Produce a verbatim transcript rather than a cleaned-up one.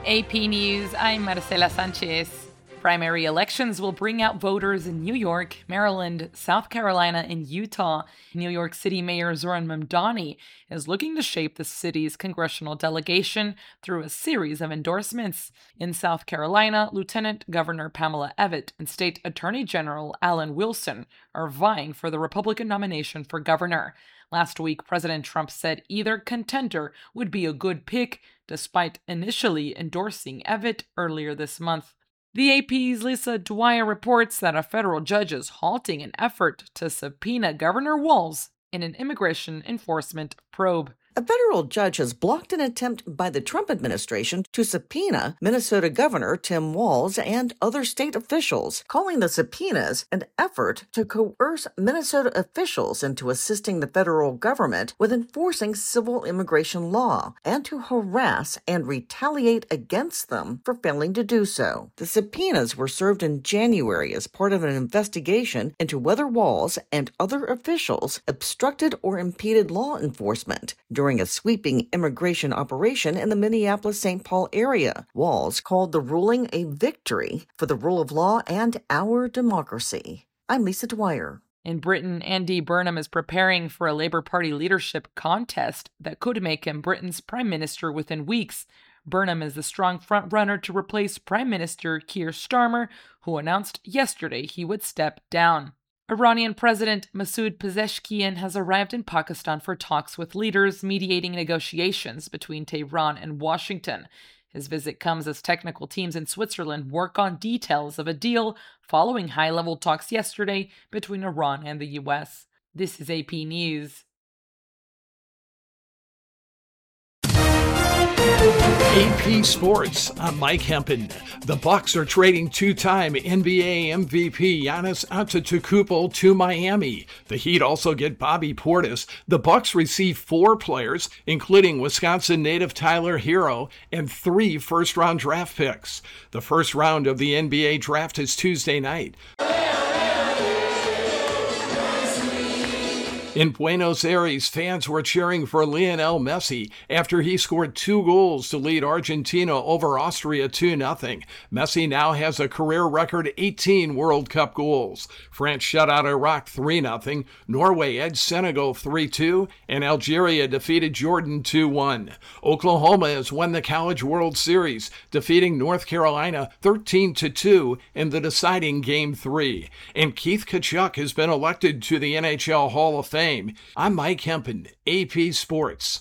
A P News, I'm Marcela Sanchez. Primary elections will bring out voters in New York, Maryland, South Carolina, and Utah. New York City Mayor Zohran Mamdani is looking to shape the city's congressional delegation through a series of endorsements. In South Carolina, Lieutenant Governor Pamela Evette and State Attorney General Alan Wilson are vying for the Republican nomination for governor. Last week, President Trump said either contender would be a good pick, despite initially endorsing Evette earlier this month. The A P's Lisa Dwyer reports that a federal judge is halting an effort to subpoena Governor Walz in an immigration enforcement probe. A federal judge has blocked an attempt by the Trump administration to subpoena Minnesota Governor Tim Walz and other state officials, calling the subpoenas an effort to coerce Minnesota officials into assisting the federal government with enforcing civil immigration law and to harass and retaliate against them for failing to do so. The subpoenas were served in January as part of an investigation into whether Walz and other officials obstructed or impeded law enforcement during a sweeping immigration operation in the Minneapolis-Saint Paul area. Walz called the ruling a victory for the rule of law and our democracy. I'm Lisa Dwyer. In Britain, Andy Burnham is preparing for a Labour Party leadership contest that could make him Britain's prime minister within weeks. Burnham is the strong frontrunner to replace Prime Minister Keir Starmer, who announced yesterday he would step down. Iranian President Masoud Pezeshkian has arrived in Pakistan for talks with leaders mediating negotiations between Tehran and Washington. His visit comes as technical teams in Switzerland work on details of a deal following high-level talks yesterday between Iran and the U S. This is A P News. A P Sports, I'm Mike Hempen. The Bucks are trading two-time N B A M V P Giannis Antetokounmpo to Miami. The Heat also get Bobby Portis. The Bucks receive four players, including Wisconsin native Tyler Hero, and three first-round draft picks. The first round of the N B A draft is Tuesday night. In Buenos Aires, fans were cheering for Lionel Messi after he scored two goals to lead Argentina over Austria two nothing. Messi now has a career record eighteen World Cup goals. France shut out Iraq three nothing, Norway edged Senegal three two, and Algeria defeated Jordan two one. Oklahoma has won the College World Series, defeating North Carolina thirteen to two in the deciding Game three. And Keith Tkachuk has been elected to the N H L Hall of Fame. I'm Mike Hempen, A P Sports.